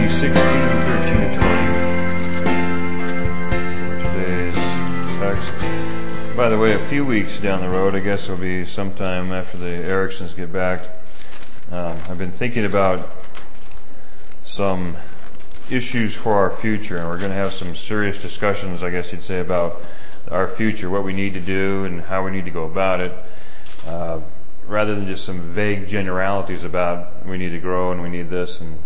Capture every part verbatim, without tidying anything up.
Matthew sixteen, thirteen to twenty. For today's text. By the way, a few weeks down the road, I guess it'll be sometime after the Ericksons get back, um, I've been thinking about some issues for our future, and we're going to have some serious discussions, I guess you'd say, about our future, what we need to do and how we need to go about it, uh, rather than just some vague generalities about we need to grow and we need this and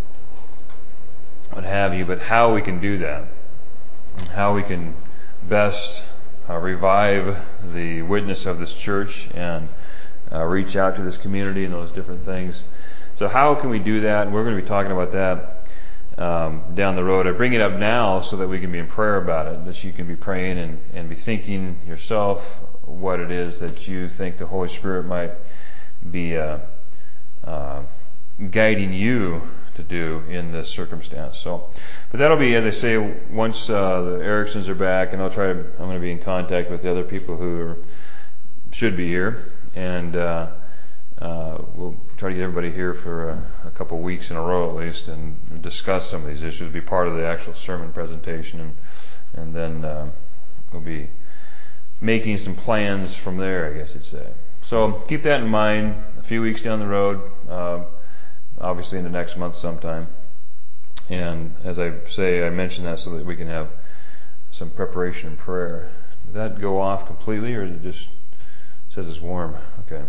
what have you, but how we can do that, and how we can best uh, revive the witness of this church and uh, reach out to this community and those different things. So how can we do that? And we're going to be talking about that um, down the road. I bring it up now so that we can be in prayer about it, that you can be praying and, and be thinking yourself what it is that you think the Holy Spirit might be uh, uh, guiding you to do in this circumstance. So, but that'll be, as I say, once uh, the Ericksons are back, and I'll try to, I'm going to be in contact with the other people who are, should be here, and uh, uh, we'll try to get everybody here for a, a couple of weeks in a row at least, and discuss some of these issues, be part of the actual sermon presentation, and and then uh, we'll be making some plans from there, I guess you'd say. So keep that in mind. A few weeks down the road. Uh, obviously in the next month sometime. And as I say, I mention that so that we can have some preparation and prayer. Did that go off completely, or it just says it's warm? Okay.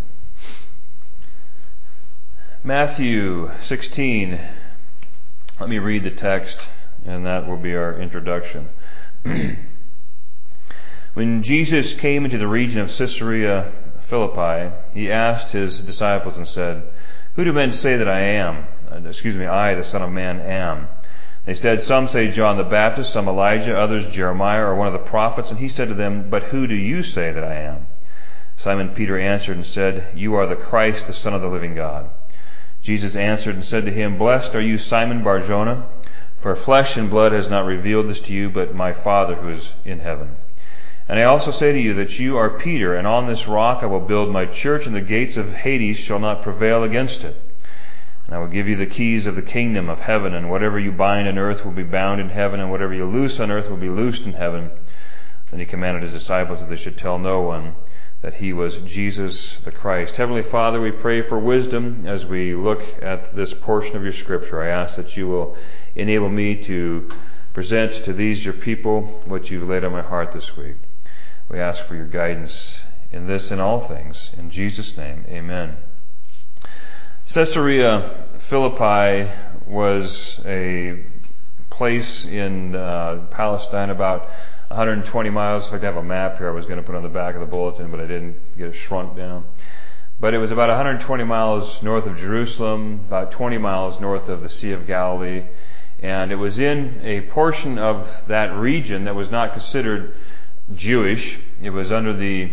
Matthew sixteen. Let me read the text, and that will be our introduction. When Jesus came into the region of Caesarea Philippi, he asked his disciples and said, "Who do men say that I am? Uh, excuse me, I, the Son of Man, am." They said, "Some say John the Baptist, some Elijah, others Jeremiah or one of the prophets." And he said to them, "But who do you say that I am?" Simon Peter answered and said, "You are the Christ, the Son of the living God." Jesus answered and said to him, "Blessed are you, Simon Bar-Jonah, for flesh and blood has not revealed this to you, but my Father who is in heaven. And I also say to you that you are Peter, and on this rock I will build my church, and the gates of Hades shall not prevail against it. And I will give you the keys of the kingdom of heaven, and whatever you bind on earth will be bound in heaven, and whatever you loose on earth will be loosed in heaven." Then he commanded his disciples that they should tell no one that he was Jesus the Christ. Heavenly Father, we pray for wisdom as we look at this portion of your scripture. I ask that you will enable me to present to these your people what you've laid on my heart this week. We ask for your guidance in this and all things. In Jesus' name, amen. Caesarea Philippi was a place in uh, Palestine about one hundred twenty miles. In fact, I have a map here I was going to put on the back of the bulletin, but I didn't get it shrunk down. But it was about one hundred twenty miles north of Jerusalem, about twenty miles north of the Sea of Galilee. And it was in a portion of that region that was not considered Jewish. It was under the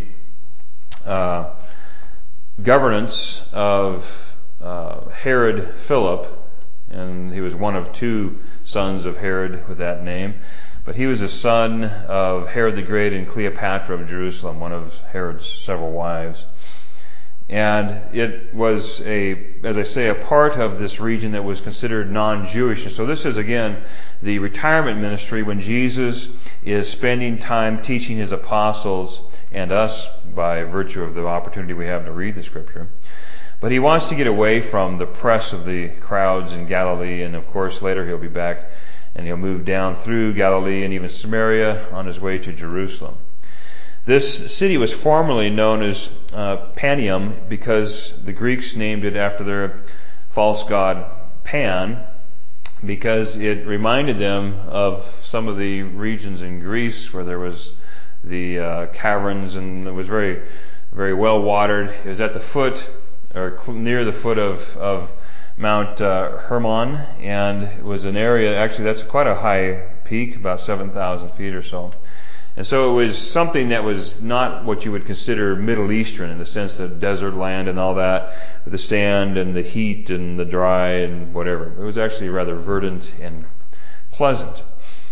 uh, governance of uh, Herod Philip, and he was one of two sons of Herod with that name. But he was a son of Herod the Great and Cleopatra of Jerusalem, one of Herod's several wives. And it was a, as I say, a part of this region that was considered non-Jewish. And so this is, again, the retirement ministry when Jesus is spending time teaching his apostles and us by virtue of the opportunity we have to read the scripture. But he wants to get away from the press of the crowds in Galilee, and of course later he'll be back and he'll move down through Galilee and even Samaria on his way to Jerusalem. This city was formerly known as uh, Panium because the Greeks named it after their false god Pan, because it reminded them of some of the regions in Greece where there was the uh, caverns, and it was very, very well watered. It was at the foot, or cl- near the foot of, of Mount uh, Hermon, and it was an area, actually that's quite a high peak, about seven thousand feet or so. And so it was something that was not what you would consider Middle Eastern in the sense that desert land and all that, with the sand and the heat and the dry and whatever. It was actually rather verdant and pleasant.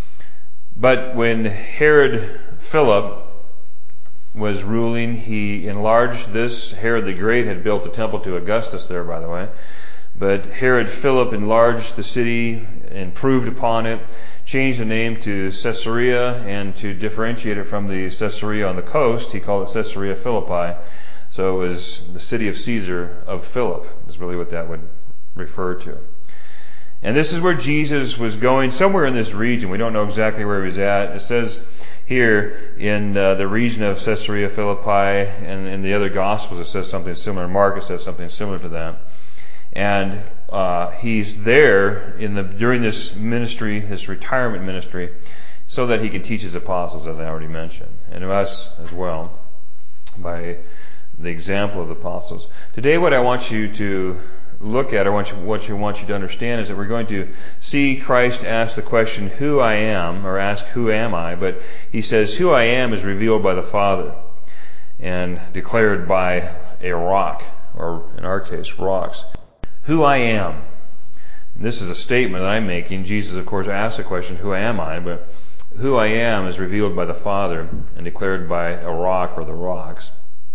But when Herod Philip was ruling, he enlarged this. Herod the Great had built a temple to Augustus there, by the way. But Herod Philip enlarged the city, improved upon it, changed the name to Caesarea, and to differentiate it from the Caesarea on the coast, he called it Caesarea Philippi. So it was the city of Caesar of Philip, is really what that would refer to. And this is where Jesus was going, somewhere in this region. We don't know exactly where he was at. It says here in uh, the region of Caesarea Philippi, and in the other Gospels it says something similar. Mark it says something similar to that. And uh, he's there in the during this ministry, this retirement ministry, so that he can teach his apostles, as I already mentioned, and us as well, by the example of the apostles. Today, what I want you to look at, or what, you, what you want you to understand, is that we're going to see Christ ask the question, "Who I am," or ask, "Who am I?" But he says, "Who I am" is revealed by the Father and declared by a rock, or in our case, rocks. Who I am. This is a statement that I'm making. Jesus, of course, asked the question, "Who am I?" But who I am is revealed by the Father and declared by a rock, or the rocks.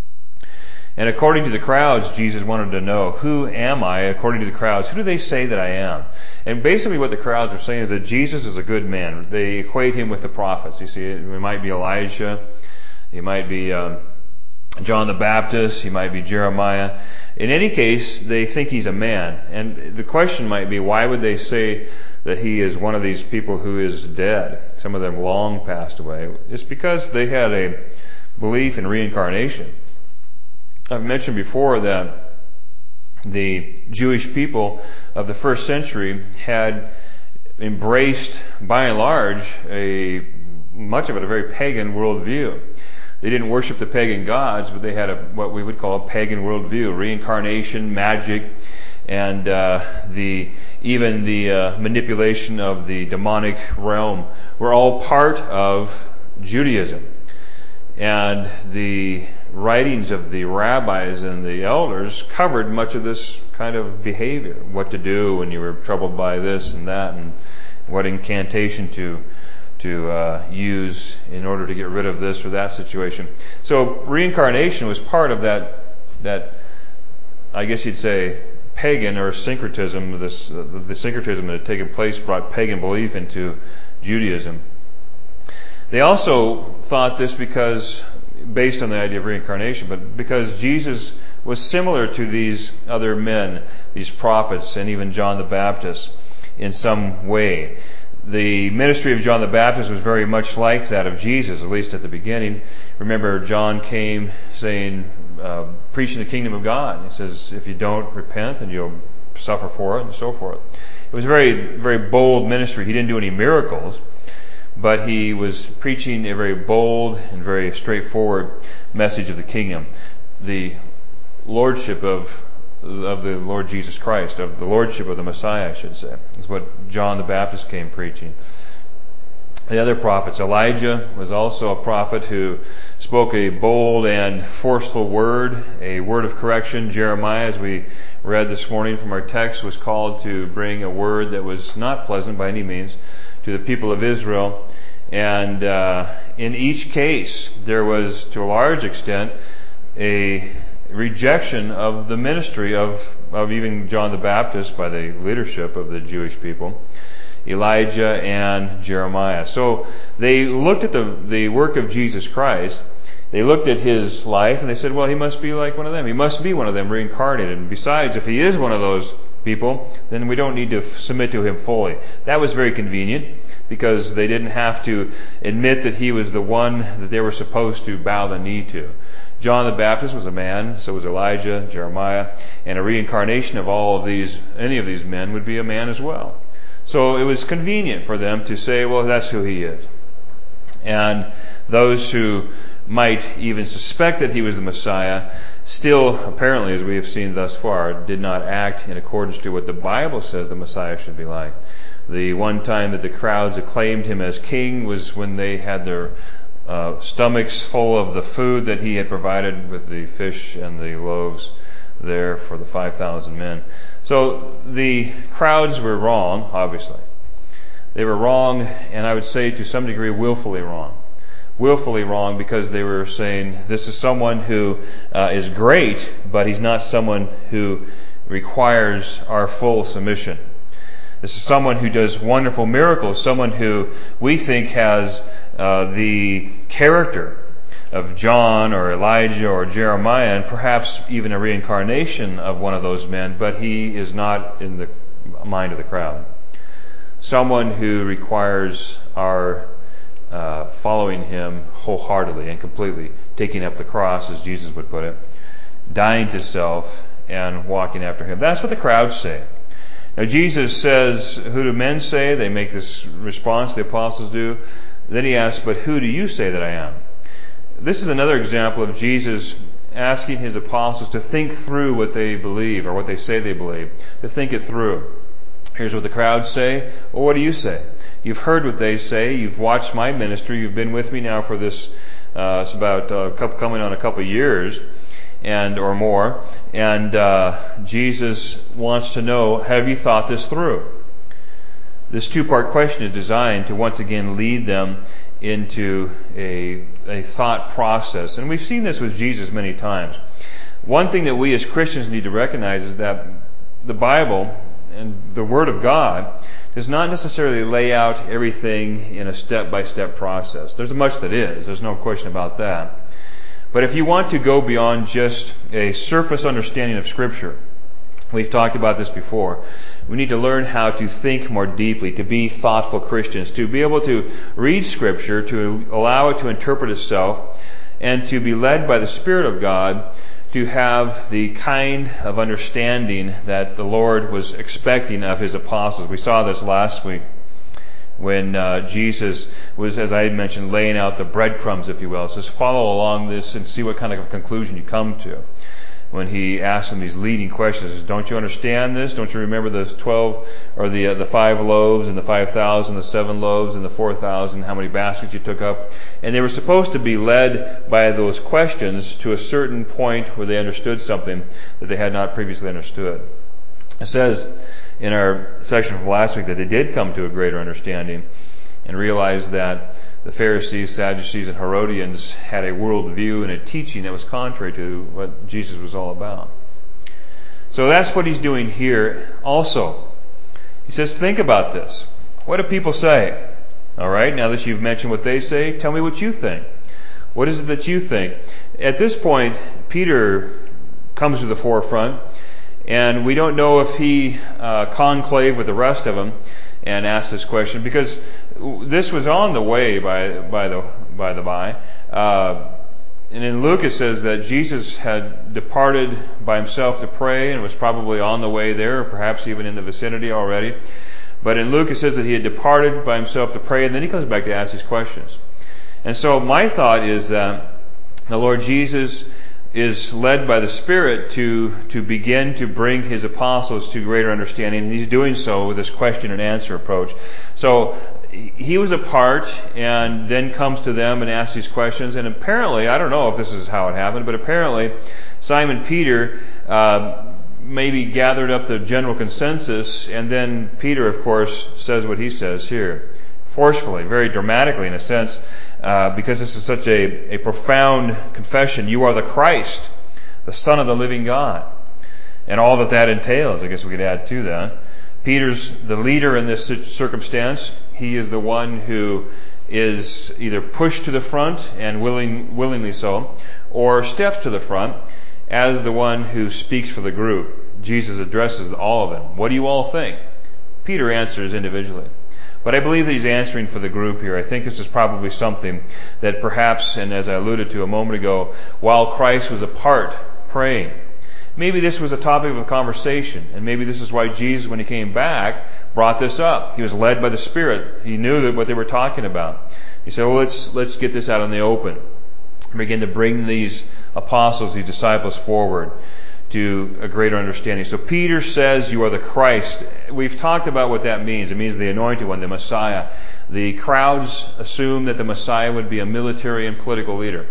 And according to the crowds, Jesus wanted to know, who am I according to the crowds? Who do they say that I am? And basically what the crowds are saying is that Jesus is a good man. They equate him with the prophets. You see, it might be Elijah. He might be um, John the Baptist. He might be Jeremiah. In any case, they think he's a man. And the question might be, why would they say that he is one of these people who is dead? Some of them long passed away. It's because they had a belief in reincarnation. I've mentioned before that the Jewish people of the first century had embraced, by and large, a much of it a very pagan worldview. They didn't worship the pagan gods, but they had a, what we would call a pagan worldview: reincarnation, magic, and uh, the even the uh, manipulation of the demonic realm were all part of Judaism. And the writings of the rabbis and the elders covered much of this kind of behavior. What to do when you were troubled by this and that, and what incantation to to uh, use in order to get rid of this or that situation. So reincarnation was part of that, that I guess you'd say, pagan or syncretism. This, uh, the syncretism that had taken place brought pagan belief into Judaism. They also thought this because, based on the idea of reincarnation, but because Jesus was similar to these other men, these prophets, and even John the Baptist in some way. The ministry of John the Baptist was very much like that of Jesus, at least at the beginning. Remember, John came saying, uh, preaching the kingdom of God. He says, if you don't repent, then you'll suffer for it, and so forth. It was a very, very bold ministry. He didn't do any miracles, but he was preaching a very bold and very straightforward message of the kingdom, the lordship of of the Lord Jesus Christ, of the lordship of the Messiah, I should say. Is what John the Baptist came preaching. The other prophets, Elijah was also a prophet who spoke a bold and forceful word, a word of correction. Jeremiah, as we read this morning from our text, was called to bring a word that was not pleasant by any means to the people of Israel. And uh, in each case, there was, to a large extent, a rejection of the ministry of, of even John the Baptist by the leadership of the Jewish people, Elijah and Jeremiah. So they looked at the, the work of Jesus Christ, they looked at his life, and they said, well, he must be like one of them. He must be one of them, reincarnated. And besides, if he is one of those people, then we don't need to submit to him fully. That was very convenient, because they didn't have to admit that he was the one that they were supposed to bow the knee to. John the Baptist was a man, so was Elijah, Jeremiah, and a reincarnation of all of these, any of these men would be a man as well. So it was convenient for them to say, well, that's who he is. And those who might even suspect that he was the Messiah still, apparently, as we have seen thus far, did not act in accordance to what the Bible says the Messiah should be like. The one time that the crowds acclaimed him as king was when they had their uh, stomachs full of the food that he had provided with the fish and the loaves there for the five thousand men. So the crowds were wrong, obviously. They were wrong, and I would say to some degree willfully wrong. Willfully wrong because they were saying this is someone who uh, is great, but he's not someone who requires our full submission. This is someone who does wonderful miracles, someone who we think has uh, the character of John or Elijah or Jeremiah, and perhaps even a reincarnation of one of those men, but he is not in the mind of the crowd. Someone who requires our uh, following him wholeheartedly and completely, taking up the cross, as Jesus would put it, dying to self and walking after him. That's what the crowds say. Now Jesus says, who do men say? They make this response, the apostles do. Then he asks, but who do you say that I am? This is another example of Jesus asking his apostles to think through what they believe, or what they say they believe, to think it through. Here's what the crowds say. Well, what do you say? You've heard what they say. You've watched my ministry. You've been with me now for this, uh, it's about uh, couple, coming on a couple of years, and or more. And uh, Jesus wants to know, have you thought this through? This two-part question is designed to once again lead them into a, a thought process. And we've seen this with Jesus many times. One thing that we as Christians need to recognize is that the Bible and the Word of God does not necessarily lay out everything in a step-by-step process. There's much that is. There's no question about that. But if you want to go beyond just a surface understanding of Scripture, we've talked about this before, we need to learn how to think more deeply, to be thoughtful Christians, to be able to read Scripture, to allow it to interpret itself, and to be led by the Spirit of God to have the kind of understanding that the Lord was expecting of His apostles. We saw this last week when uh, Jesus was, as I had mentioned, laying out the breadcrumbs, if you will. It says, follow along this and see what kind of conclusion you come to. When he asked them these leading questions, he says, don't you understand this? Don't you remember the twelve, or the uh, the five loaves and the five thousand, the seven loaves and the four thousand, how many baskets you took up? And they were supposed to be led by those questions to a certain point where they understood something that they had not previously understood. It says in our section from last week that they did come to a greater understanding and realized that the Pharisees, Sadducees, and Herodians had a worldview and a teaching that was contrary to what Jesus was all about. So that's what he's doing here also. He says, think about this. What do people say? All right, now that you've mentioned what they say, tell me what you think. What is it that you think? At this point, Peter comes to the forefront, and we don't know if he uh, conclave with the rest of them and asked this question, because this was on the way, by by the by the by. Uh, and in Luke it says that Jesus had departed by himself to pray and was probably on the way there, or perhaps even in the vicinity already. But in Luke it says that he had departed by himself to pray, and then he comes back to ask these questions. And so my thought is that the Lord Jesus is led by the Spirit to to begin to bring his apostles to greater understanding, and he's doing so with this question and answer approach. So he was apart and then comes to them and asks these questions, and apparently, I don't know if this is how it happened, but apparently Simon Peter uh, maybe gathered up the general consensus, and then Peter, of course, says what he says here, forcefully, very dramatically in a sense, uh, because this is such a, a profound confession. You are the Christ, the Son of the living God, and all that that entails. I guess we could add to that. Peter's the leader in this circumstance. He is the one who is either pushed to the front, and willing, willingly so, or steps to the front as the one who speaks for the group. Jesus addresses all of them. What do you all think? Peter answers individually. But I believe that he's answering for the group here. I think this is probably something that perhaps, and as I alluded to a moment ago, while Christ was apart praying, maybe this was a topic of conversation, and maybe this is why Jesus, when he came back, brought this up. He was led by the Spirit. He knew that what they were talking about. He said, well, let's let's get this out in the open. Begin to bring these apostles, these disciples forward to a greater understanding. So Peter says, you are the Christ. We've talked about what that means. It means the anointed one, the Messiah. The crowds assumed that the Messiah would be a military and political leader.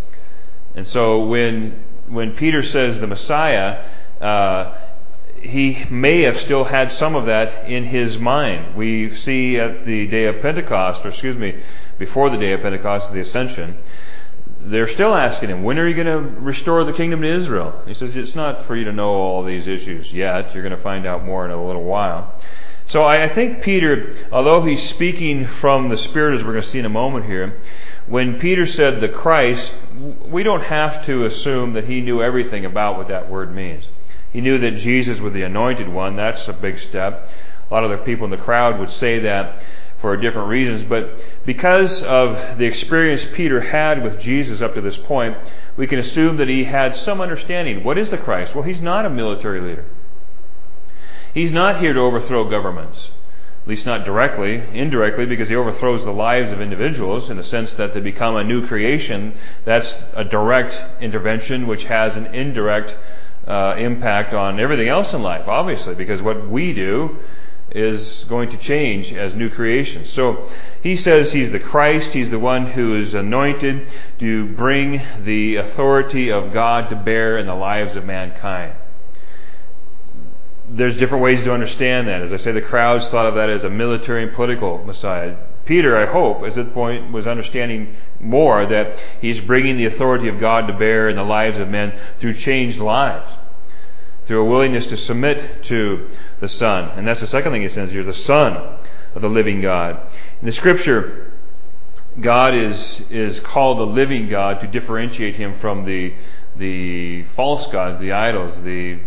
And so when when Peter says the Messiah, uh, he may have still had some of that in his mind. We see at the day of Pentecost, or excuse me, before the day of Pentecost, the Ascension, they're still asking him, when are you going to restore the kingdom to Israel? He says, it's not for you to know all these issues yet. You're going to find out more in a little while. So I think Peter, although he's speaking from the Spirit, as we're going to see in a moment here, when Peter said the Christ, we don't have to assume that he knew everything about what that word means. He knew that Jesus was the anointed one. That's a big step. A lot of the people in the crowd would say that for different reasons, but because of the experience Peter had with Jesus up to this point, we can assume that he had some understanding. What is the Christ? Well, he's not a military leader. He's not here to overthrow governments, at least not directly, indirectly, because he overthrows the lives of individuals in the sense that they become a new creation. That's a direct intervention which has an indirect uh, impact on everything else in life, obviously, because what we do is going to change as new creations. So he says he's the Christ, he's the one who is anointed to bring the authority of God to bear in the lives of mankind. There's different ways to understand that. As I say, the crowds thought of that as a military and political Messiah. Peter, I hope, at that point was understanding more that he's bringing the authority of God to bear in the lives of men through changed lives, through a willingness to submit to the Son. And that's the second thing he says here, the Son of the living God. In the Scripture, God is is called the living God to differentiate him from the the false gods, the idols, the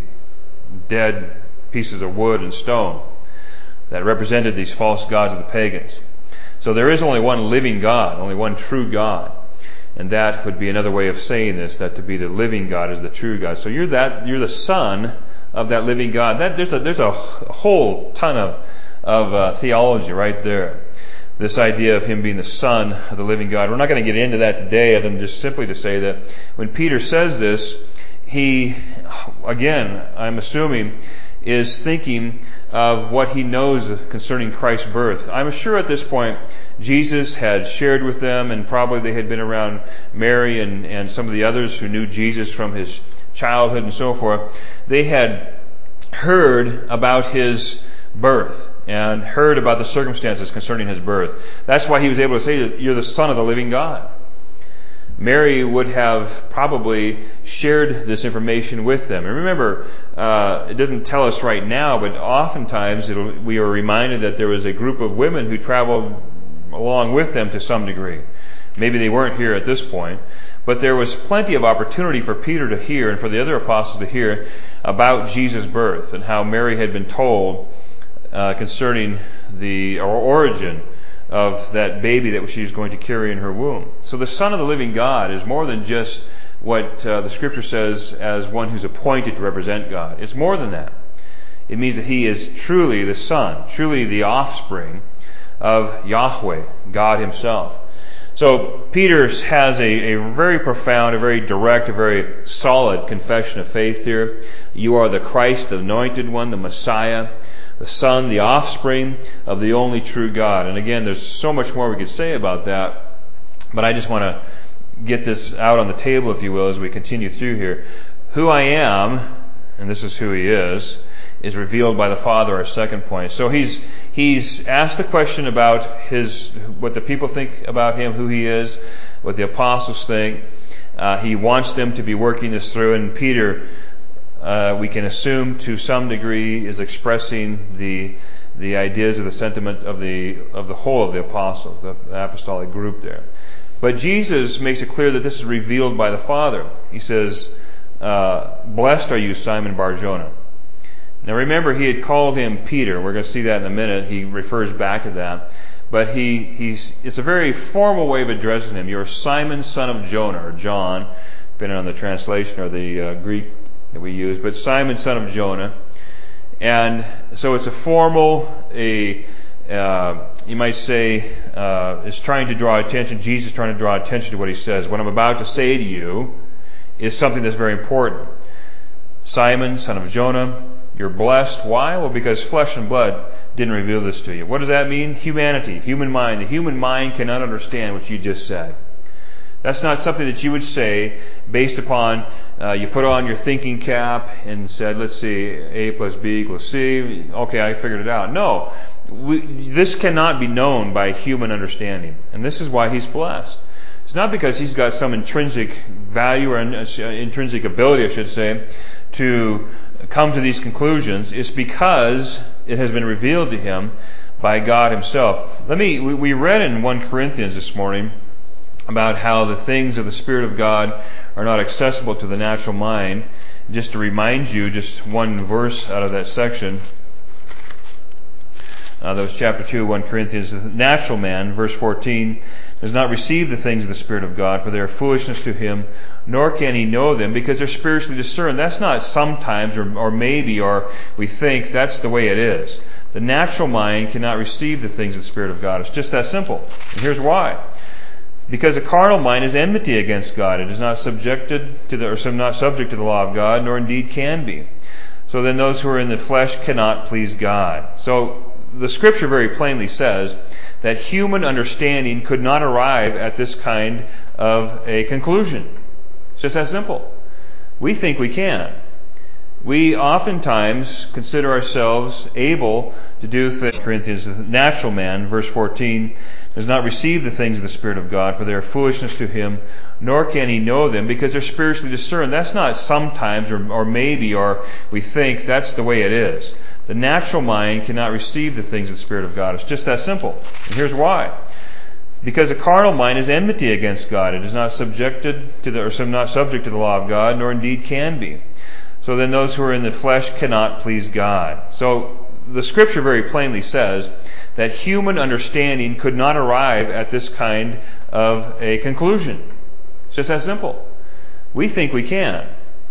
dead pieces of wood and stone that represented these false gods of the pagans. So there is only one living God, only one true God. And that would be another way of saying this, that to be the living God is the true God. So you're that, you're the son of that living God. That, there's a, there's a whole ton of, of uh, theology right there. This idea of him being the son of the living God. We're not going to get into that today, other than just simply to say that when Peter says this, he, again, I'm assuming, is thinking of what he knows concerning Christ's birth. I'm sure at this point Jesus had shared with them, and probably they had been around Mary and, and some of the others who knew Jesus from his childhood and so forth. They had heard about his birth and heard about the circumstances concerning his birth. That's why he was able to say, you're the Son of the living God. Mary would have probably shared this information with them. And remember, uh, it doesn't tell us right now, but oftentimes it'll, we are reminded that there was a group of women who traveled along with them to some degree. Maybe they weren't here at this point, but there was plenty of opportunity for Peter to hear and for the other apostles to hear about Jesus' birth and how Mary had been told uh, concerning the origin of that baby that she was going to carry in her womb. So the Son of the living God is more than just what uh, the Scripture says as one who's appointed to represent God. It's more than that. It means that he is truly the Son, truly the offspring of Yahweh, God himself. So Peter has a, a very profound, a very direct, a very solid confession of faith here. You are the Christ, the anointed one, the Messiah, the Son, the offspring of the only true God. And again, there's so much more we could say about that, but I just want to get this out on the table, if you will, as we continue through here. Who I am, and this is who he is, is revealed by the Father, our second point. So he's he's asked the question about his what the people think about him, who he is, what the apostles think. Uh, he wants them to be working this through, and Peter, uh, we can assume to some degree, is expressing the the ideas of the sentiment of the of the whole of the apostles, the apostolic group there. But Jesus makes it clear that this is revealed by the Father. He says, uh, "Blessed are you, Simon Bar-Jonah." Now remember, he had called him Peter. We're going to see that in a minute. He refers back to that. But he, he's, it's a very formal way of addressing him. You're Simon, son of Jonah, or John, depending on the translation or the uh, Greek that we use. But Simon, son of Jonah. And so it's a formal, a, uh, you might say, uh, is trying to draw attention. Jesus is trying to draw attention to what he says. What I'm about to say to you is something that's very important. Simon, son of Jonah, you're blessed. Why? Well, because flesh and blood didn't reveal this to you. What does that mean? Humanity, human mind. The human mind cannot understand what you just said. That's not something that you would say based upon, uh, you put on your thinking cap and said, let's see, A plus B equals C. Okay, I figured it out. No, we, this cannot be known by human understanding. And this is why he's blessed. It's not because he's got some intrinsic value or intrinsic ability, I should say, to come to these conclusions. It's because it has been revealed to him by God himself. Let me, we read in First Corinthians this morning about how the things of the Spirit of God are not accessible to the natural mind. Just to remind you, just one verse out of that section. Uh, that was chapter two, First Corinthians. The natural man, verse fourteen, does not receive the things of the Spirit of God, for they are foolishness to him, nor can he know them, because they're spiritually discerned. That's not sometimes or, or maybe or we think. That's the way it is. The natural mind cannot receive the things of the Spirit of God. It's just that simple. And here's why. Because the carnal mind is enmity against God. It is not subjected to the, or not subject to the law of God, nor indeed can be. So then those who are in the flesh cannot please God. So the Scripture very plainly says that human understanding could not arrive at this kind of a conclusion. It's just that simple. We think we can. We oftentimes consider ourselves able to do things. Corinthians, the natural man, verse fourteen, does not receive the things of the Spirit of God, for they are foolishness to him, nor can he know them, because they're spiritually discerned. That's not sometimes or, or maybe or we think. That's the way it is. The natural mind cannot receive the things of the Spirit of God. It's just that simple. And here's why. Because the carnal mind is enmity against God. It is not subjected to the, or not subject to the law of God, nor indeed can be. So then those who are in the flesh cannot please God. So the Scripture very plainly says that human understanding could not arrive at this kind of a conclusion. It's just that simple. We think we can.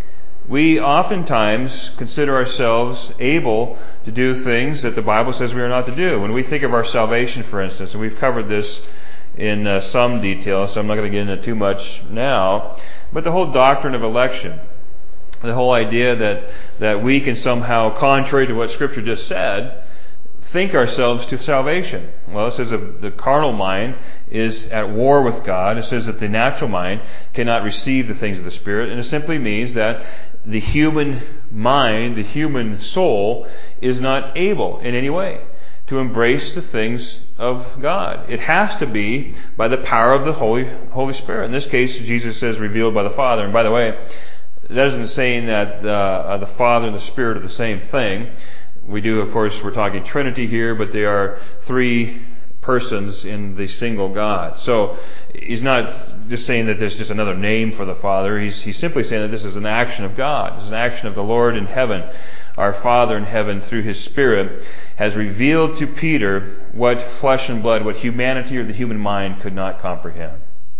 We oftentimes consider ourselves able to do things that the Bible says we are not to do. When we think of our salvation, for instance, and we've covered this in uh, some detail, so I'm not going to get into too much now, but the whole doctrine of election, the whole idea that, that we can somehow, contrary to what Scripture just said, think ourselves to salvation. Well, it says that the carnal mind is at war with God. It says that the natural mind cannot receive the things of the Spirit. And it simply means that the human mind, the human soul, is not able in any way to embrace the things of God. It has to be by the power of the Holy, Holy Spirit. In this case, Jesus says revealed by the Father. And by the way, that isn't saying that uh, the Father and the Spirit are the same thing. We do, of course, we're talking Trinity here, but they are three persons in the single God. So he's not just saying that there's just another name for the Father. He's, he's simply saying that this is an action of God. This is an action of the Lord in heaven. Our Father in heaven, through His Spirit, has revealed to Peter what flesh and blood, what humanity or the human mind could not comprehend.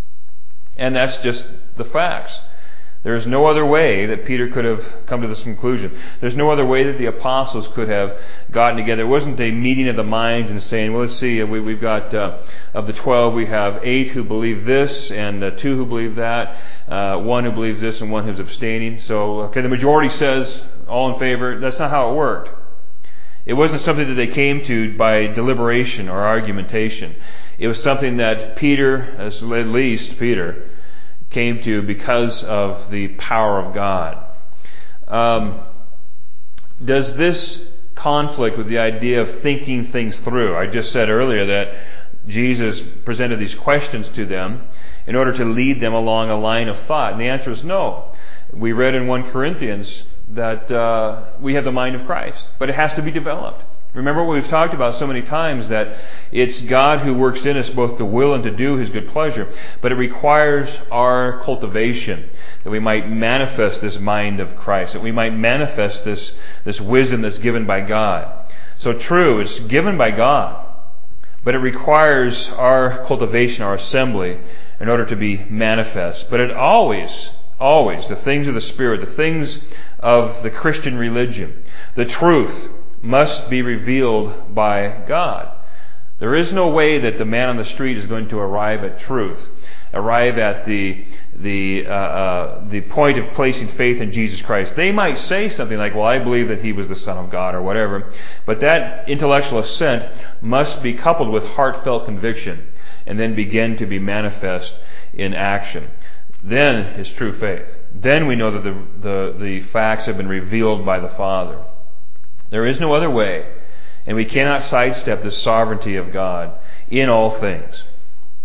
And that's just the facts. There's no other way that Peter could have come to this conclusion. There's no other way that the apostles could have gotten together. It wasn't a meeting of the minds and saying, well, let's see, we, we've got, uh, of the twelve, we have eight who believe this and uh, two who believe that, uh, one who believes this and one who's abstaining. So, okay, the majority says all in favor. That's not how it worked. It wasn't something that they came to by deliberation or argumentation. It was something that Peter, at least Peter, came to because of the power of God. Um, does this conflict with the idea of thinking things through? I just said earlier that Jesus presented these questions to them in order to lead them along a line of thought. And the answer is no. We read in First Corinthians that uh, we have the mind of Christ, but it has to be developed. Remember what we've talked about so many times, that it's God who works in us both to will and to do His good pleasure, but it requires our cultivation, that we might manifest this mind of Christ, that we might manifest this, this wisdom that's given by God. So true, it's given by God, but it requires our cultivation, our assembly, in order to be manifest. But it always, always, the things of the Spirit, the things of the Christian religion, the truth, must be revealed by God. There is no way that the man on the street is going to arrive at truth, arrive at the the uh, uh, the point of placing faith in Jesus Christ. They might say something like, well, I believe that He was the Son of God or whatever, but that intellectual assent must be coupled with heartfelt conviction and then begin to be manifest in action. Then is true faith. Then we know that the the, the facts have been revealed by the Father. There is no other way, and we cannot sidestep the sovereignty of God in all things.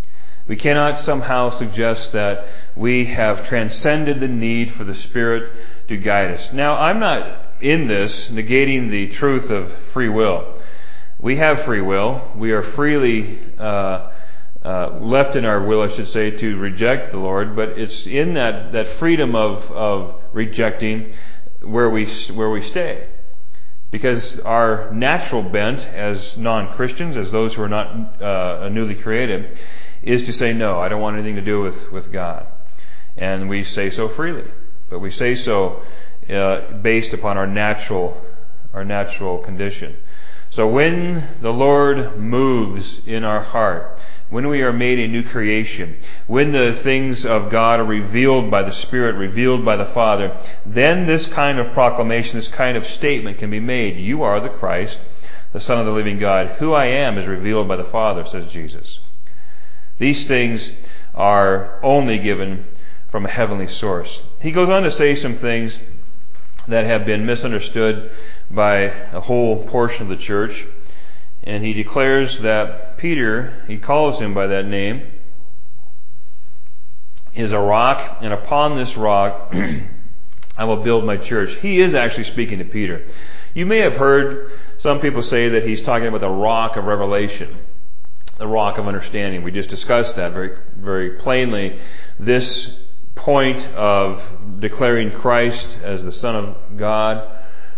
We cannot somehow suggest that we have transcended the need for the Spirit to guide us. Now, I'm not in this negating the truth of free will. We have free will. We are freely uh, uh, left in our will, I should say, to reject the Lord. But it's in that, that freedom of, of rejecting where we where we stay. Because our natural bent as non-Christians, as those who are not uh, newly created, is to say, no, I don't want anything to do with, with God. And we say so freely. But we say so uh, based upon our natural, our natural condition. So when the Lord moves in our heart, when we are made a new creation, when the things of God are revealed by the Spirit, revealed by the Father, then this kind of proclamation, this kind of statement can be made. You are the Christ, the Son of the living God. Who I am is revealed by the Father, says Jesus. These things are only given from a heavenly source. He goes on to say some things that have been misunderstood by a whole portion of the church. And he declares that Peter, he calls him by that name, is a rock, and upon this rock I will build my church. He is actually speaking to Peter. You may have heard some people say that he's talking about the rock of revelation, the rock of understanding. We just discussed that very, very plainly. This point of declaring Christ as the Son of God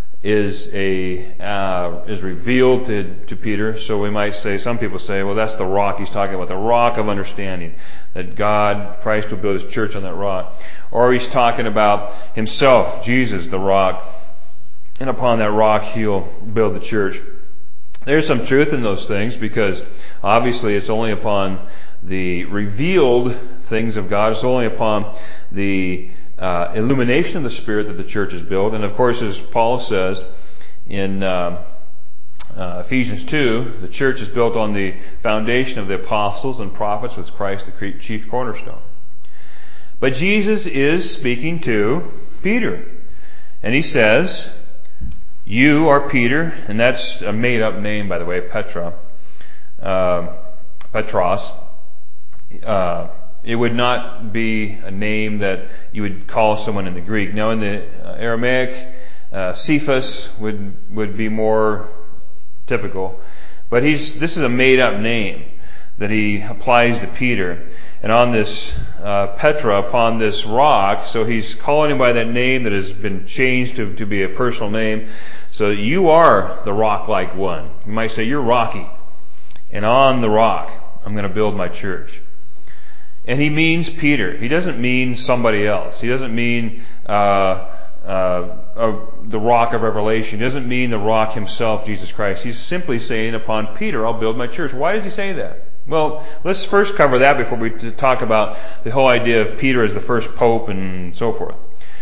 is a uh, is revealed to, to Peter. So we might say, some people say, well, that's the rock he's talking about, the rock of understanding, that God, Christ will build his church on that rock. Or he's talking about himself, Jesus, the rock, and upon that rock he'll build the church. There's some truth in those things, because obviously it's only upon the revealed things of God, it's only upon the Uh, illumination of the Spirit that the church is built. And of course, as Paul says in uh, uh, Ephesians two, the church is built on the foundation of the apostles and prophets, with Christ the chief cornerstone. But Jesus is speaking to Peter. And he says, you are Peter, and that's a made-up name, by the way, Petra, uh, Petros. Uh, It would not be a name that you would call someone in the Greek. Now, in the Aramaic, uh, Cephas would would be more typical. But he's this is a made-up name that he applies to Peter. And on this uh, Petra, upon this rock, so he's calling him by that name that has been changed to, to be a personal name. So you are the rock-like one. You might say, you're rocky. And on the rock, I'm going to build my church. And he means Peter. He doesn't mean somebody else. He doesn't mean uh, uh, uh, the rock of revelation. He doesn't mean the rock himself, Jesus Christ. He's simply saying, upon Peter, I'll build my church. Why does he say that? Well, let's first cover that before we talk about the whole idea of Peter as the first pope and so forth.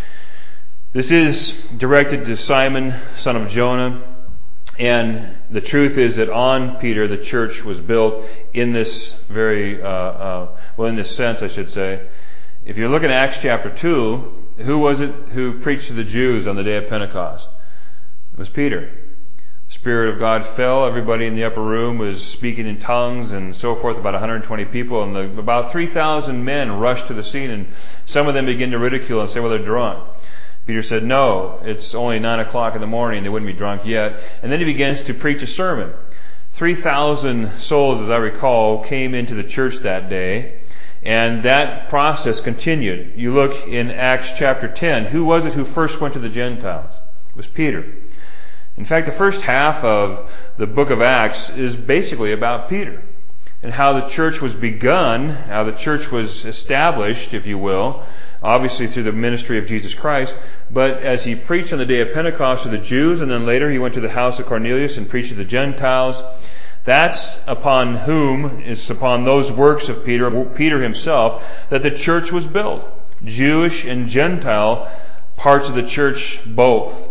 This is directed to Simon, son of Jonah. And the truth is that on Peter, the church was built in this very, uh, uh, well, in this sense, I should say. If you look at Acts chapter two, who was it who preached to the Jews on the day of Pentecost? It was Peter. The Spirit of God fell. Everybody in the upper room was speaking in tongues and so forth, about one hundred twenty people. And the, about three thousand men rushed to the scene, and some of them began to ridicule and say, well, they're drunk. Peter said, no, it's only nine o'clock in the morning. They wouldn't be drunk yet. And then he begins to preach a sermon. three thousand souls, as I recall, came into the church that day. And that process continued. You look in Acts chapter ten. Who was it who first went to the Gentiles? It was Peter. In fact, the first half of the book of Acts is basically about Peter and how the church was begun, how the church was established, if you will, obviously through the ministry of Jesus Christ. But as he preached on the day of Pentecost to the Jews, and then later he went to the house of Cornelius and preached to the Gentiles, that's upon whom, is upon those works of Peter, Peter himself, that the church was built. Jewish and Gentile parts of the church both.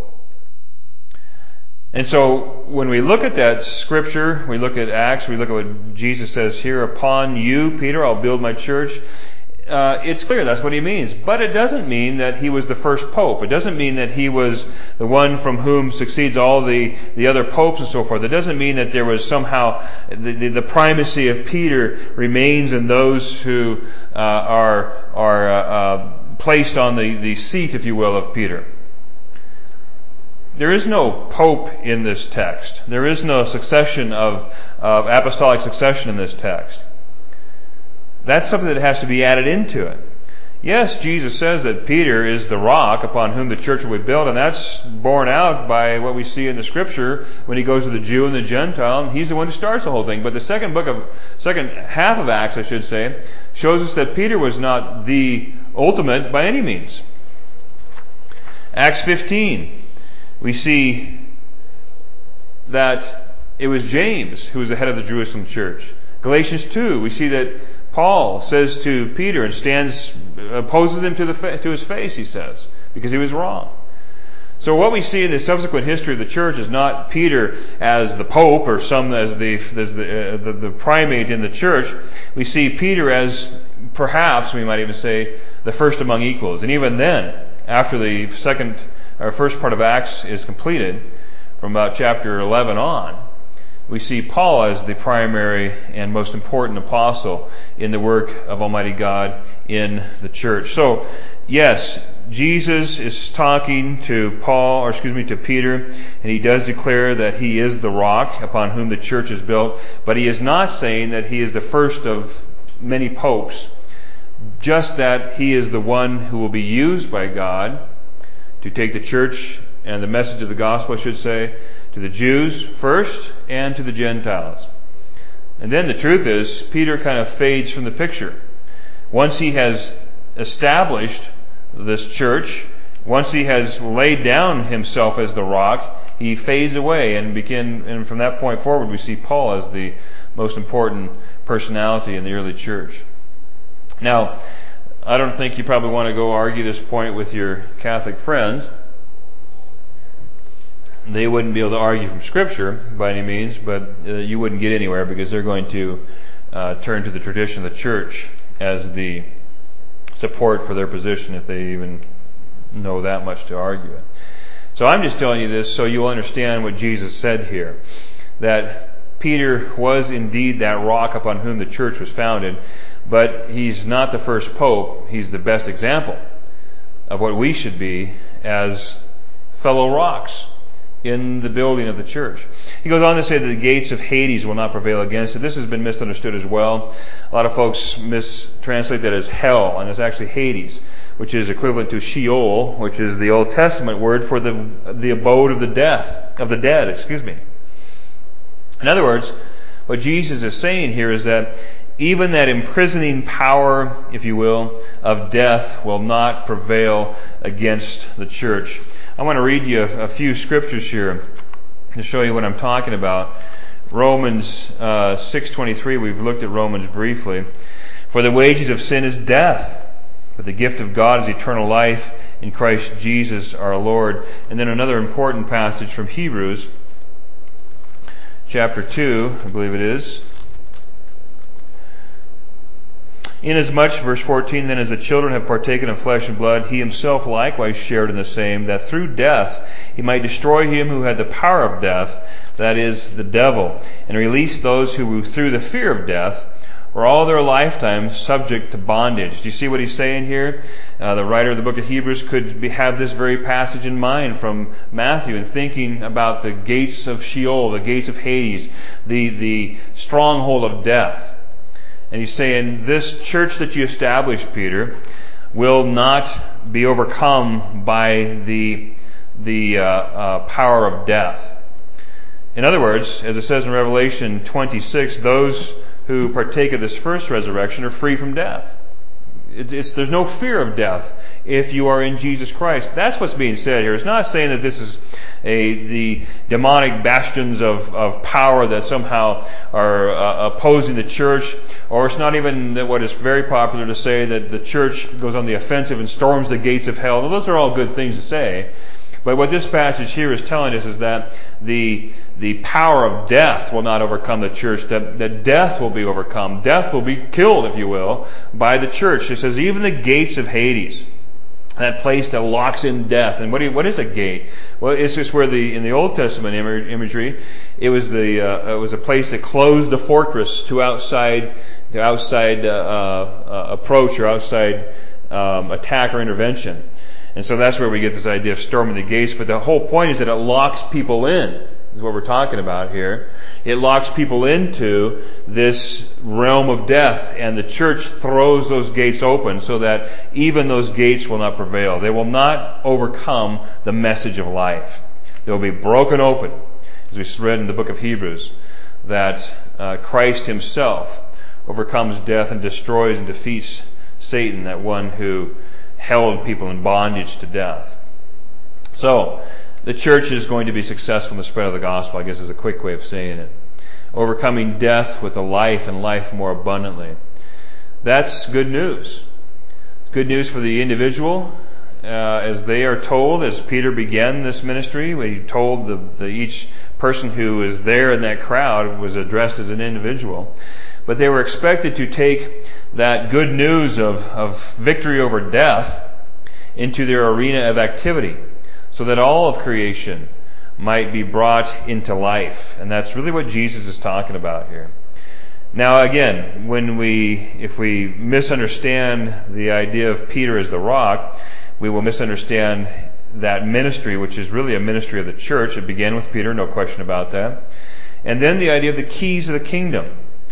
And so when we look at that scripture, we look at Acts, we look at what Jesus says here, upon you, Peter, I'll build my church. uh, it's clear that's what he means. But it doesn't mean that he was the first pope. It doesn't mean that he was the one from whom succeeds all the, the other popes and so forth. It doesn't mean that there was somehow the, the, the primacy of Peter remains in those who uh, are are uh, uh, placed on the, the seat, if you will, of Peter. There is no pope in this text. There is no succession of, of apostolic succession in this text. That's something that has to be added into it. Yes, Jesus says that Peter is the rock upon whom the church will be built, and that's borne out by what we see in the Scripture when he goes to the Jew and the Gentile, and he's the one who starts the whole thing. But the second book of, second half of Acts, I should say, shows us that Peter was not the ultimate by any means. Acts fifteen, we see that it was James who was the head of the Jerusalem church. Galatians two, we see that Paul says to Peter and stands, opposes him to the fa- to his face, he says, because he was wrong. So what we see in the subsequent history of the church is not Peter as the pope or some as the as the, uh, the the primate in the church. We see Peter as, perhaps we might even say, the first among equals. And even then, after the second or first part of Acts is completed, from about chapter eleven on, we see Paul as the primary and most important apostle in the work of Almighty God in the church. So, yes, Jesus is talking to Paul, or excuse me, to Peter, and he does declare that he is the rock upon whom the church is built, but he is not saying that he is the first of many popes, just that he is the one who will be used by God to take the church and the message of the gospel, I should say, to the Jews first and to the Gentiles. And then the truth is, Peter kind of fades from the picture. Once he has established this church, once he has laid down himself as the rock, he fades away, and begin, and from that point forward we see Paul as the most important personality in the early church. Now, I don't think you probably want to go argue this point with your Catholic friends. They wouldn't be able to argue from Scripture by any means, but uh, you wouldn't get anywhere, because they're going to uh, turn to the tradition of the church as the support for their position, if they even know that much to argue it. So I'm just telling you this so you'll understand what Jesus said here, that Peter was indeed that rock upon whom the church was founded, but he's not the first pope. He's the best example of what we should be as fellow rocks in the building of the church. He goes on to say that the gates of Hades will not prevail against it. This has been misunderstood as well. A lot of folks mistranslate that as hell, and it's actually Hades, which is equivalent to Sheol, which is the Old Testament word for the the abode of the death of the dead. Excuse me. In other words, what Jesus is saying here is that even that imprisoning power, if you will, of death will not prevail against the church. I want to read you a, a few scriptures here to show you what I'm talking about. Romans uh, six twenty-three, we've looked at Romans briefly. For the wages of sin is death, but the gift of God is eternal life in Christ Jesus our Lord. And then another important passage from Hebrews, chapter two, I believe it is. Inasmuch, verse fourteen, then as the children have partaken of flesh and blood, he himself likewise shared in the same, that through death he might destroy him who had the power of death, that is, the devil, and release those who through the fear of death were all their lifetime subject to bondage. Do you see what he's saying here? Uh, the writer of the book of Hebrews could be, have this very passage in mind from Matthew, and thinking about the gates of Sheol, the gates of Hades, the, the stronghold of death. And he's saying, this church that you established, Peter, will not be overcome by the the uh, uh, power of death. In other words, as it says in Revelation twenty-six, those who partake of this first resurrection are free from death. It, it's, there's no fear of death if you are in Jesus Christ. That's what's being said here. It's not saying that this is a the demonic bastions of, of power that somehow are uh, opposing the church, or it's not even that what is very popular to say that the church goes on the offensive and storms the gates of hell. Those are all good things to say. But what this passage here is telling us is that the the power of death will not overcome the church, that, that death will be overcome. Death will be killed, if you will, by the church. It says even the gates of Hades, that place that locks in death. And what, do you, what is a gate? Well, it's just where the in the Old Testament imagery, it was the uh, it was a place that closed the fortress to outside to outside uh, uh, approach or outside um, attack or intervention. And so that's where we get this idea of storming the gates. But the whole point is that it locks people in, is what we're talking about here. It locks people into this realm of death, and the church throws those gates open so that even those gates will not prevail. They will not overcome the message of life. They will be broken open, as we read in the book of Hebrews, that uh, Christ himself overcomes death and destroys and defeats Satan, that one who held people in bondage to death. So, the church is going to be successful in the spread of the gospel, I guess is a quick way of saying it. Overcoming death with a life and life more abundantly. That's good news. It's good news for the individual, uh, as they are told, as Peter began this ministry, when he told the, the each person who was there in that crowd was addressed as an individual. But they were expected to take that good news of, of victory over death into their arena of activity, so that all of creation might be brought into life. And that's really what Jesus is talking about here. Now again, when we, if we misunderstand the idea of Peter as the rock, we will misunderstand that ministry, which is really a ministry of the church. It began with Peter, no question about that. And then the idea of the keys of the kingdom.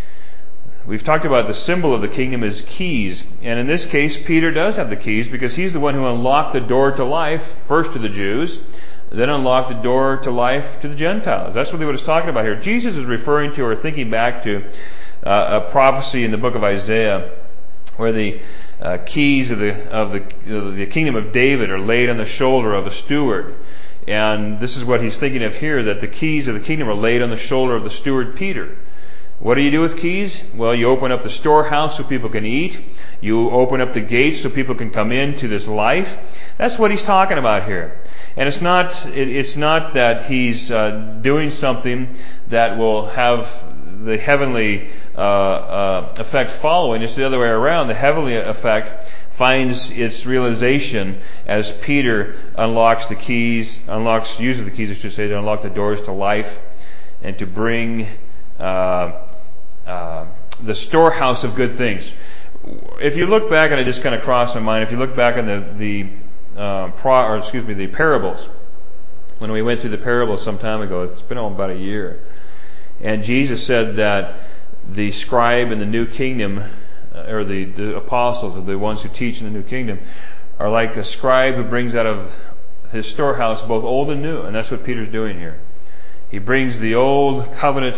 We've talked about the symbol of the kingdom is keys. And in this case, Peter does have the keys because he's the one who unlocked the door to life, first to the Jews, then unlocked the door to life to the Gentiles. That's really what it's talking about here. Jesus is referring to or thinking back to uh, a prophecy in the book of Isaiah where the uh, keys of the, of the, of the kingdom of David are laid on the shoulder of the steward. And this is what he's thinking of here, that the keys of the kingdom are laid on the shoulder of the steward Peter. What do you do with keys? Well, you open up the storehouse so people can eat. You open up the gates so people can come into this life. That's what he's talking about here. And it's not, it's not that he's uh, doing something that will have the heavenly uh, uh, effect following. It's the other way around. The heavenly effect finds its realization as Peter unlocks the keys, unlocks, uses the keys, I should say, to unlock the doors to life and to bring uh, uh, the storehouse of good things. If you look back, and it just kind of crossed my mind, if you look back on the, the uh, pro, or excuse me, the parables, when we went through the parables some time ago, it's been about a year, and Jesus said that the scribe in the new kingdom, or the, the apostles, or the ones who teach in the new kingdom, are like a scribe who brings out of his storehouse both old and new, and that's what Peter's doing here. He brings the old covenant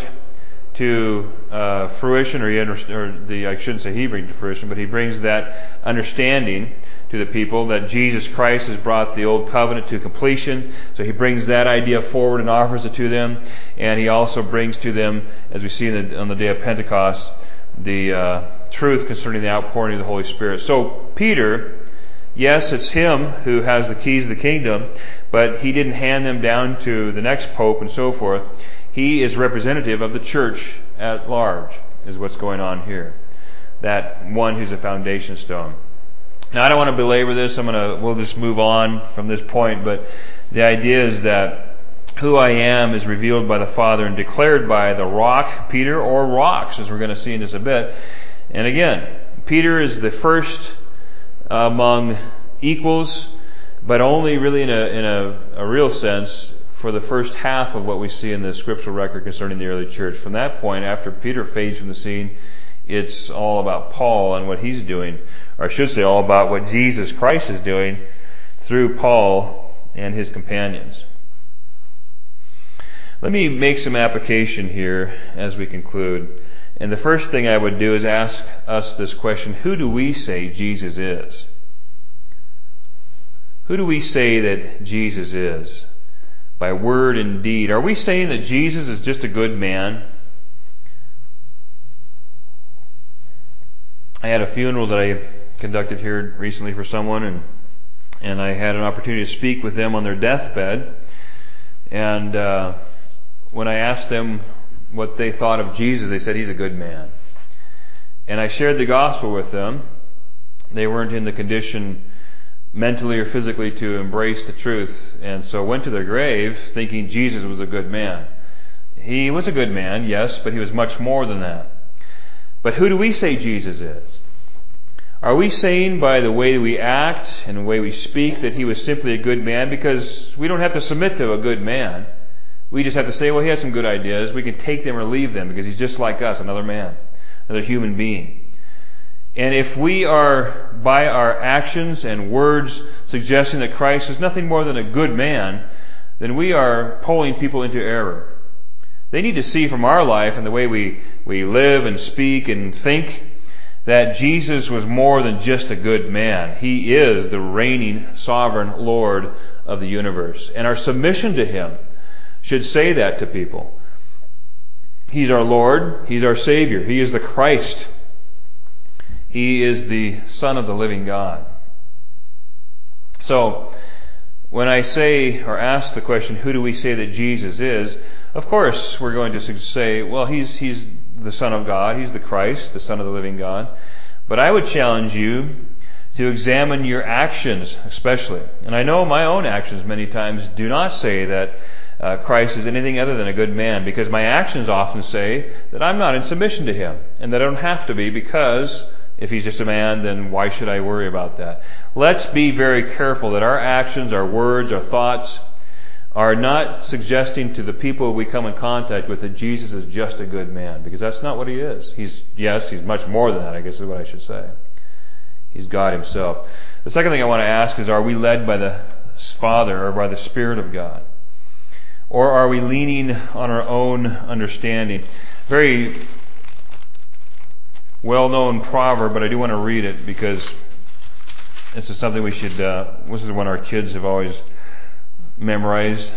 to uh, fruition, or, he under, or the I shouldn't say he brings to fruition, but he brings that understanding to the people that Jesus Christ has brought the old covenant to completion. So he brings that idea forward and offers it to them, and he also brings to them, as we see in the, on the day of Pentecost, the uh, truth concerning the outpouring of the Holy Spirit. So Peter, yes, it's him who has the keys of the kingdom, but he didn't hand them down to the next pope and so forth. He is representative of the church at large, is what's going on here. That one who's a foundation stone. Now, I don't want to belabor this. I'm going to, we'll just move on from this point, but the idea is that who I am is revealed by the Father and declared by the rock, Peter, or rocks, as we're going to see in just a bit. And again, Peter is the first among equals, but only really in a, in a, a real sense for the first half of what we see in the scriptural record concerning the early church. From that point, after Peter fades from the scene, it's all about Paul and what he's doing, or I should say all about what Jesus Christ is doing through Paul and his companions. Let me make some application here as we conclude. And the first thing I would do is ask us this question: who do we say Jesus is? Who do we say that Jesus is? By word and deed. Are we saying that Jesus is just a good man? I had a funeral that I conducted here recently for someone, and and I had an opportunity to speak with them on their deathbed. And uh, when I asked them what they thought of Jesus, they said, "He's a good man." And I shared the gospel with them. They weren't in the condition mentally or physically to embrace the truth, and so went to their grave thinking Jesus was a good man. He was a good man, yes, but he was much more than that. But who do we say Jesus is? Are we saying by the way we act and the way we speak that he was simply a good man? Because we don't have to submit to a good man. We just have to say, well, he has some good ideas. We can take them or leave them because he's just like us, another man, another human being. And if we are, by our actions and words, suggesting that Christ is nothing more than a good man, then we are pulling people into error. They need to see from our life and the way we, we live and speak and think that Jesus was more than just a good man. He is the reigning sovereign Lord of the universe. And our submission to him should say that to people. He's our Lord. He's our Savior. He is the Christ. He is the Son of the living God. So, when I say or ask the question, who do we say that Jesus is? Of course, we're going to say, well, he's, he's the Son of God. He's the Christ, the Son of the living God. But I would challenge you to examine your actions, especially. And I know my own actions many times do not say that uh, Christ is anything other than a good man, because my actions often say that I'm not in submission to him, and that I don't have to be, because if he's just a man, then why should I worry about that? Let's be very careful that our actions, our words, our thoughts are not suggesting to the people we come in contact with that Jesus is just a good man, because that's not what he is. He's, yes, he's much more than that, I guess is what I should say. He's God himself. The second thing I want to ask is, are we led by the Father or by the Spirit of God? Or are we leaning on our own understanding? Very well-known proverb, but I do want to read it because this is something we should, uh, this is one our kids have always memorized.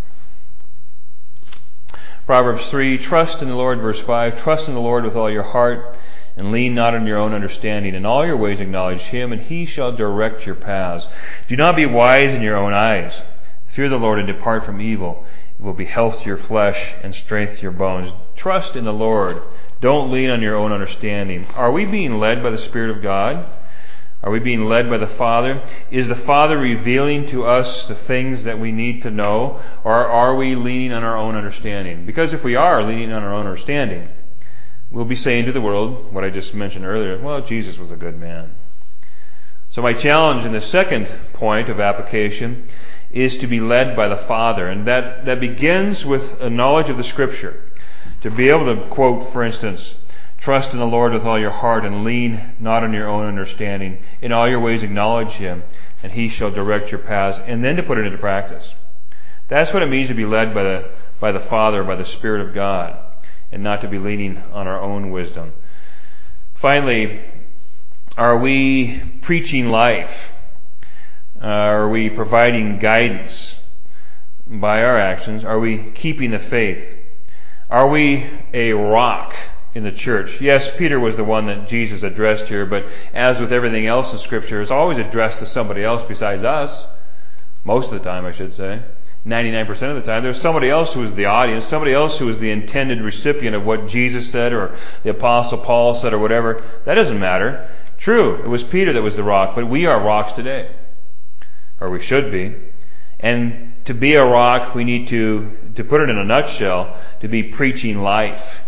Proverbs three, trust in the Lord, verse five, trust in the Lord with all your heart and lean not on your own understanding. In all your ways acknowledge him, and he shall direct your paths. Do not be wise in your own eyes. Fear the Lord and depart from evil. It will be health to your flesh and strength to your bones. Trust in the Lord. Don't lean on your own understanding. Are we being led by the Spirit of God? Are we being led by the Father? Is the Father revealing to us the things that we need to know? Or are we leaning on our own understanding? Because if we are leaning on our own understanding, we'll be saying to the world what I just mentioned earlier, well, Jesus was a good man. So my challenge in the second point of application is to be led by the Father. And that, that begins with a knowledge of the Scripture. To be able to quote, for instance, trust in the Lord with all your heart and lean not on your own understanding. In all your ways acknowledge him, and he shall direct your paths. And then to put it into practice. That's what it means to be led by the, by the Father, by the Spirit of God, and not to be leaning on our own wisdom. Finally, are we preaching life? Uh, are we providing guidance by our actions? Are we keeping the faith? Are we a rock in the church? Yes, Peter was the one that Jesus addressed here, but as with everything else in Scripture, it's always addressed to somebody else besides us. Most of the time, I should say. ninety-nine percent of the time. There's somebody else who was the audience, somebody else who was the intended recipient of what Jesus said or the Apostle Paul said or whatever. That doesn't matter. True, it was Peter that was the rock, but we are rocks today. Or we should be. And to be a rock, we need to, to put it in a nutshell, to be preaching life.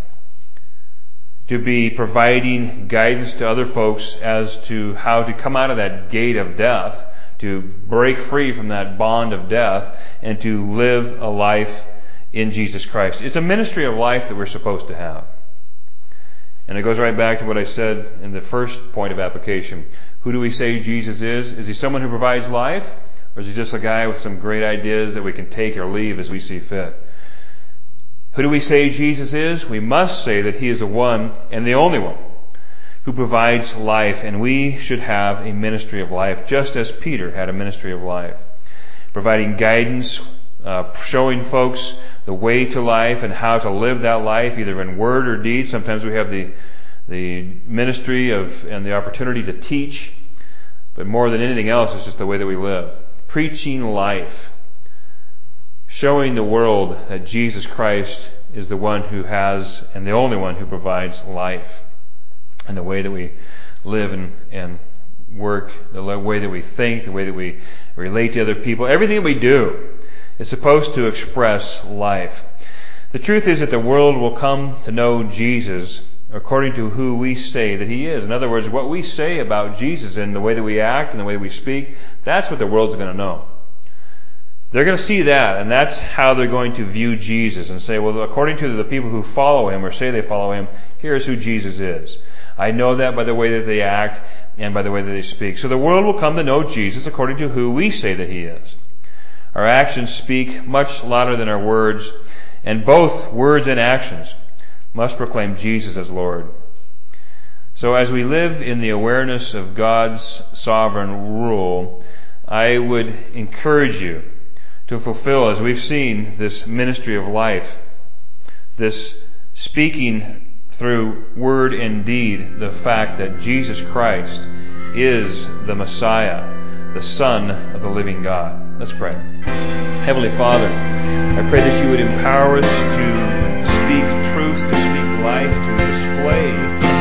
To be providing guidance to other folks as to how to come out of that gate of death, to break free from that bond of death, and to live a life in Jesus Christ. It's a ministry of life that we're supposed to have. And it goes right back to what I said in the first point of application. Who do we say Jesus is? Is he someone who provides life? Or is he just a guy with some great ideas that we can take or leave as we see fit? Who do we say Jesus is? We must say that he is the one and the only one who provides life. And we should have a ministry of life, just as Peter had a ministry of life. Providing guidance, uh, showing folks the way to life and how to live that life, either in word or deed. Sometimes we have the the ministry of and the opportunity to teach But more than anything else, it's just the way that we live. Preaching life. Showing the world that Jesus Christ is the one who has and the only one who provides life. And the way that we live and, and work, the way that we think, the way that we relate to other people, everything that we do is supposed to express life. The truth is that the world will come to know Jesus according to who we say that He is. In other words, what we say about Jesus and the way that we act and the way that we speak, that's what the world's going to know. They're going to see that, and that's how they're going to view Jesus and say, well, according to the people who follow Him or say they follow Him, here's who Jesus is. I know that by the way that they act and by the way that they speak. So the world will come to know Jesus according to who we say that He is. Our actions speak much louder than our words, and both words and actions must proclaim Jesus as Lord. So as we live in the awareness of God's sovereign rule, I would encourage you to fulfill, as we've seen, this ministry of life, this speaking through word and deed, the fact that Jesus Christ is the Messiah, the Son of the living God. Let's pray. Heavenly Father, I pray that You would empower us to speak truth, to speak life, to display